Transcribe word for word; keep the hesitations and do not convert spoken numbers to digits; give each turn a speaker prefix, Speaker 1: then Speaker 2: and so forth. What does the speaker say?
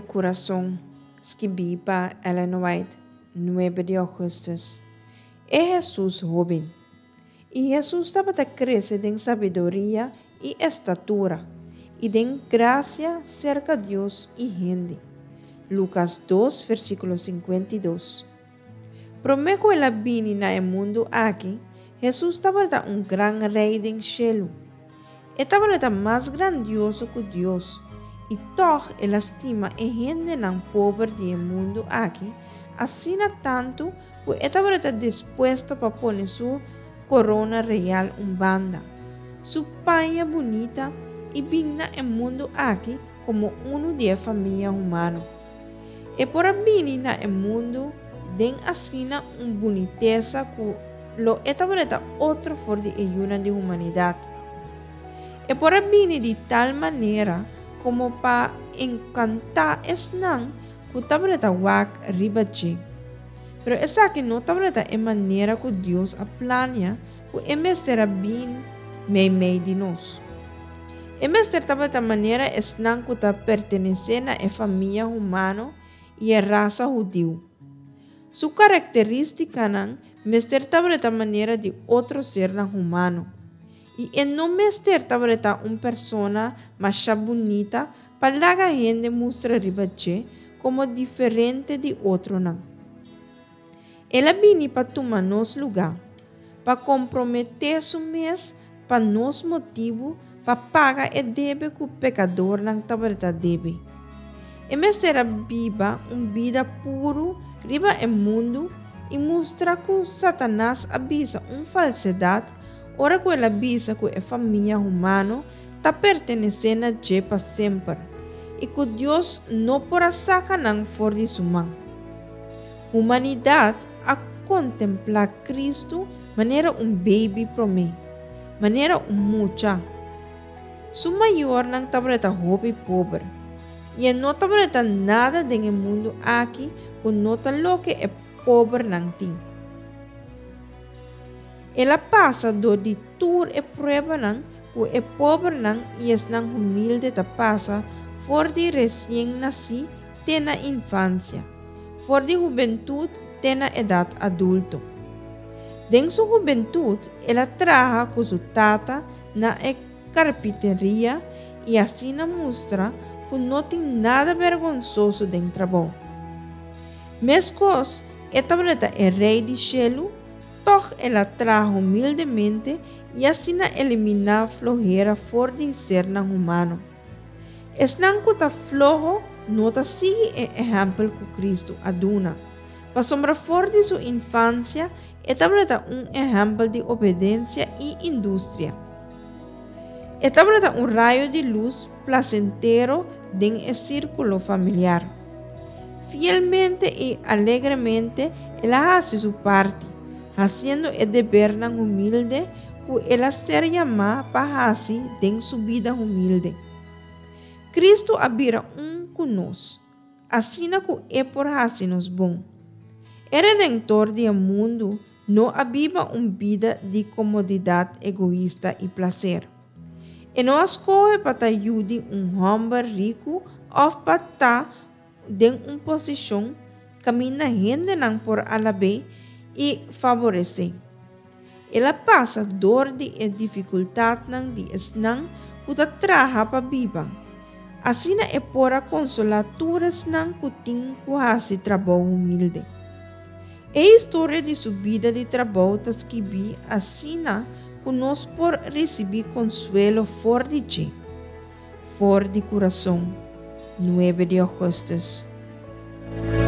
Speaker 1: coração, escrevi para Ellen White, nueve de agosto. É Jesus jovem. E Jesus estava a crescer em sabedoria e estatura, e em graça cerca de Deus e gente. Lucas dois, versículo cinquenta e dois. Prometo ela vini na mundo aqui, Jesus estava um grande rei do céu. Estava mais grandioso que Deus, e toch ela estima e gente não pobre do mundo aqui, assim tanto que estava disposto para pôr sua corona real um banda, sua paia bonita e vinha no mundo aqui como um de a família humana. E por vir no mundo, den assim uma boniteza que lo estava outra for de ajuda de humanidade. E por vir de tal maneira como para encantar esnan que estava wak ribache. Pero essa que não estava de maneira que Deus a plania que em vez de bem meio meio de nós. Em vez de estava de maneira esnan que está pertencendo à família humana e à raça judeu. Sua característica não mestre estava de maneira de outro ser humano. E em não mestre estava de uma pessoa mais bonita para a gente mostrar ribache como diferente de outro não. Ela vini para tomar nosso lugar, para comprometer seu mês, para nosso motivo, para pagar o débito que o pecador não estava deve. Em vez de viva uma vida puro, riba o mundo e mostrar que Satanás avisa uma falsidade, ora que ela avisa que a família humana está pertencendo a Deus para sempre e que Deus não porá sacar não fora de sua mão. Humanidade a contemplar Cristo maneira um baby para mim, maneira um mucha. Su maior não estava roupa e pobre, e não estava nada no mundo aqui que nota lo que é pobre não tem. Ela passa do de tour e prova não que é pobre não e é não humilde ta passa for de recém-nascido tem na infância, for de juventude tem na idade adulto. Den sua juventude, ela trabalha com sua tata na carpinteria e assim mostra que não tem nada vergonhoso dentro do trabalho. Mescos, esta mulher é rei de céu, toch ela trabalha humildemente e assim elimina a flojera fora de ser não humano. Es não que está flojo, não está sigue o exemplo que Cristo aduna. Para sombra fora de sua infância, esta mulher um exemplo de obediência e indústria. Esta mulher um raio de luz placentero em círculo familiar. Fielmente e alegremente, ela hace sua parte, haciendo el deber não humilde que ela ser chamada para fazer em sua vida humilde. Cristo habira um conosco, assim que é por fazer-nos bom. O Redentor do mundo não habita uma vida de comodidade egoísta e prazer. E não escolhe para ajudar um homem rico ou para estar em uma posição que a gente não por alaber e favorecer. Ela passa dor de dificuldade não de não que trabalha para viver. Assim é por a consolaturas não que tem quase trabalho humilde. É a história de sua vida de trabalho que vi assim que nós por receber consuelo fora de ti, fora de coração, nueve de agosto.